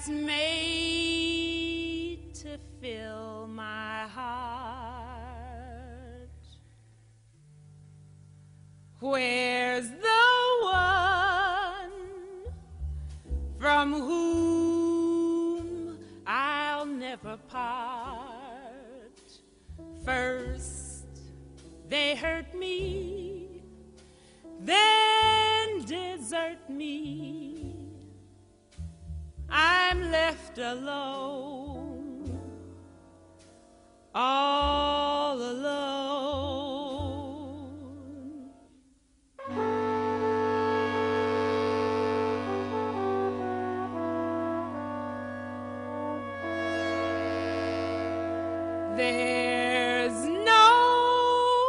that's made to fill my heart. Where's the one from whom I'll never part? First they hurt me, then desert me. I'm left alone, all alone. There's no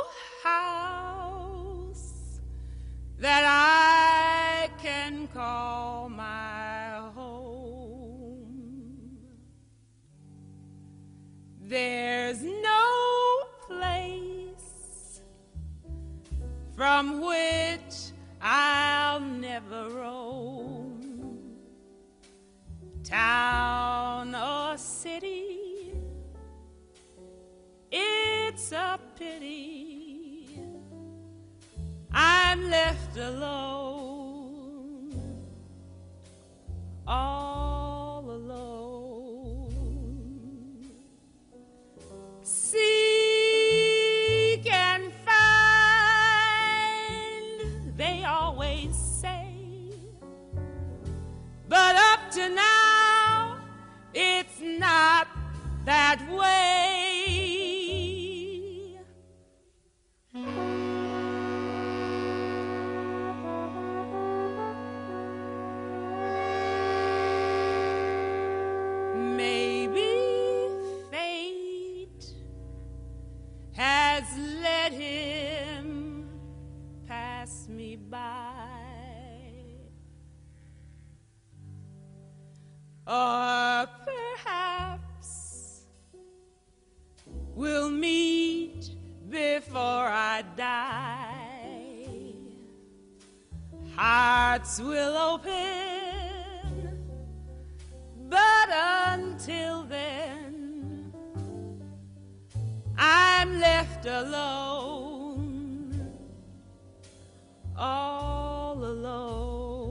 house that I can call my home. There's no place from which I'll never roam. Town or city, it's a pity I'm left alone, all alone. Seek and find, they always say, but up to now, it's not that way. Maybe fate has let him pass me by, or perhaps we'll meet before I die. Hearts will open, but until then, I'm left alone, all alone.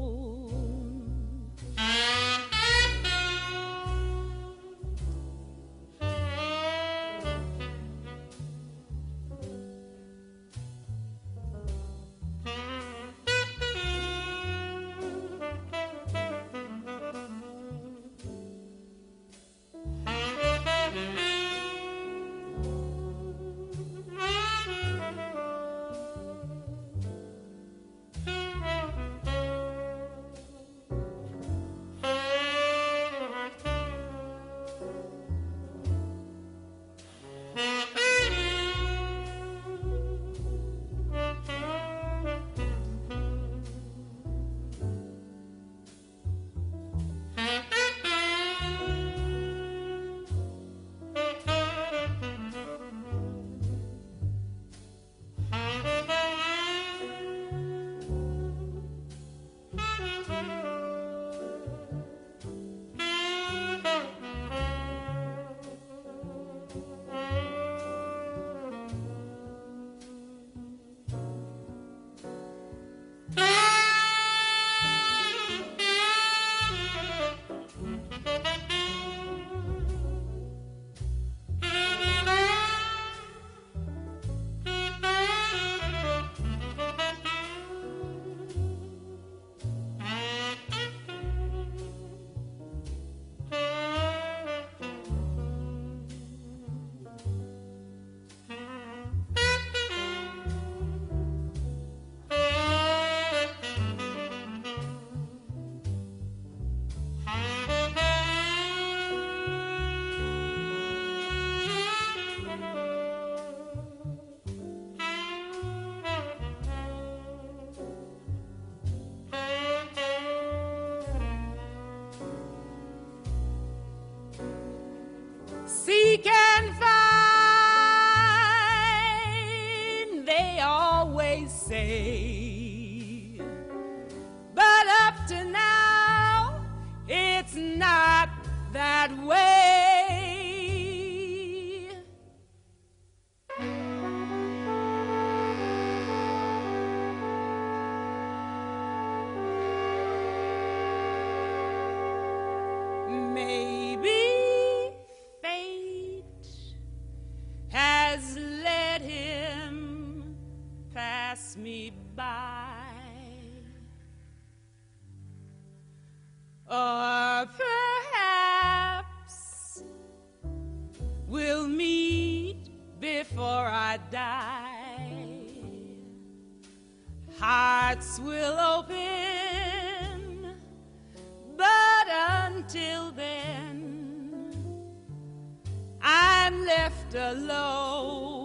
Seek and find, they always say, but up to now, it's not Maybe fate has let him pass me by, or perhaps we'll meet before I die. Hearts will open, but until then I'm left alone.